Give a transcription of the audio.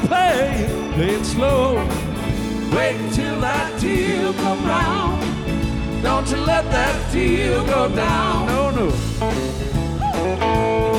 play it slow. Wait till that deal come round. Don't you let that deal go down. No, no.